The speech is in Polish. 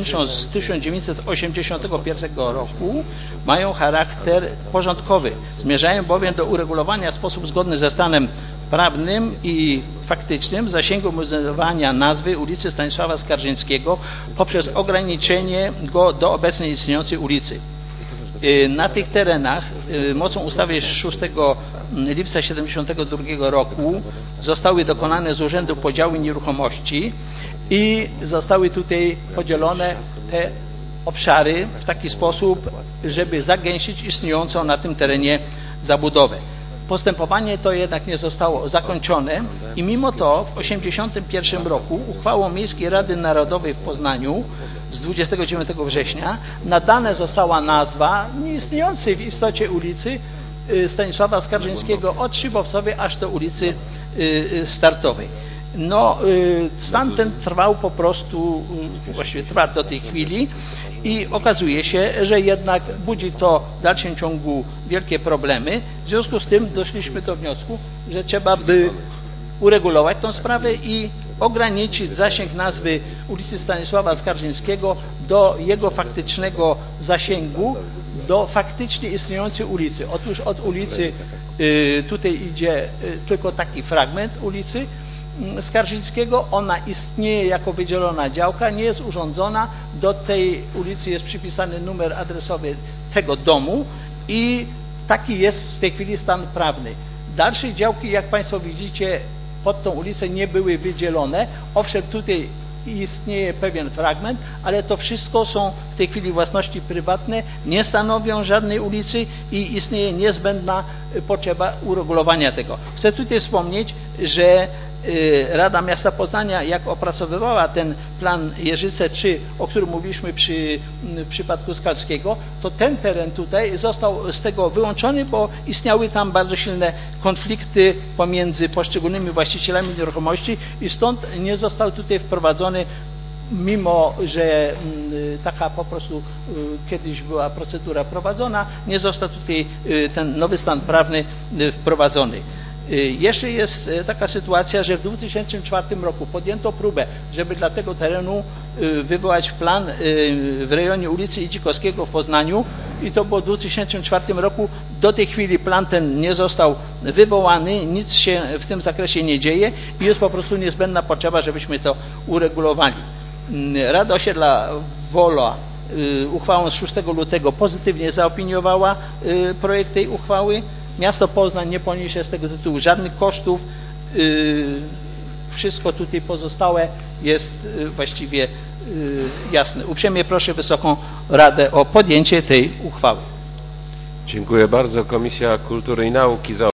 z 1981 roku mają charakter porządkowy. Zmierzają bowiem do uregulowania w sposób zgodny ze stanem prawnym i faktycznym zasięgu muzeowania nazwy ulicy Stanisława Skarżyńskiego poprzez ograniczenie go do obecnie istniejącej ulicy. Na tych terenach mocą ustawy z 6 lipca 1972 roku zostały dokonane z urzędu podziały nieruchomości i zostały tutaj podzielone te obszary w taki sposób, żeby zagęścić istniejącą na tym terenie zabudowę. Postępowanie to jednak nie zostało zakończone i mimo to w 1981 roku uchwałą Miejskiej Rady Narodowej w Poznaniu z 29 września nadana została nazwa nieistniejącej w istocie ulicy Stanisława Skarżyńskiego od Szybowcowej aż do ulicy Startowej. No, stan ten trwał po prostu, właściwie trwa do tej chwili i okazuje się, że jednak budzi to w dalszym ciągu wielkie problemy. W związku z tym doszliśmy do wniosku, że trzeba by uregulować tę sprawę i ograniczyć zasięg nazwy ulicy Stanisława Skarżyńskiego do jego faktycznego zasięgu, do faktycznie istniejącej ulicy. Otóż od ulicy tutaj idzie tylko taki fragment ulicy Skarżyńskiego, ona istnieje jako wydzielona działka, nie jest urządzona, do tej ulicy jest przypisany numer adresowy tego domu i taki jest w tej chwili stan prawny. Dalsze działki, jak Państwo widzicie, pod tą ulicę nie były wydzielone. Owszem, tutaj istnieje pewien fragment, ale to wszystko są w tej chwili własności prywatne, nie stanowią żadnej ulicy i istnieje niezbędna potrzeba uregulowania tego. Chcę tutaj wspomnieć, że Rada Miasta Poznania, jak opracowywała ten plan Jeżyce 3, o którym mówiliśmy w przypadku Skalskiego, to ten teren tutaj został z tego wyłączony, bo istniały tam bardzo silne konflikty pomiędzy poszczególnymi właścicielami nieruchomości i stąd nie został tutaj wprowadzony, mimo że taka po prostu kiedyś była procedura prowadzona, nie został tutaj ten nowy stan prawny wprowadzony. Jeszcze jest taka sytuacja, że w 2004 roku podjęto próbę, żeby dla tego terenu wywołać plan w rejonie ulicy Idzikowskiego w Poznaniu i to było w 2004 roku. Do tej chwili plan ten nie został wywołany, nic się w tym zakresie nie dzieje i jest po prostu niezbędna potrzeba, żebyśmy to uregulowali. Rada Osiedla Wola uchwałą z 6 lutego pozytywnie zaopiniowała projekt tej uchwały. Miasto Poznań nie poniesie z tego tytułu żadnych kosztów. Wszystko tutaj pozostałe jest właściwie jasne. Uprzejmie proszę Wysoką Radę o podjęcie tej uchwały. Dziękuję bardzo. Komisja Kultury i Nauki za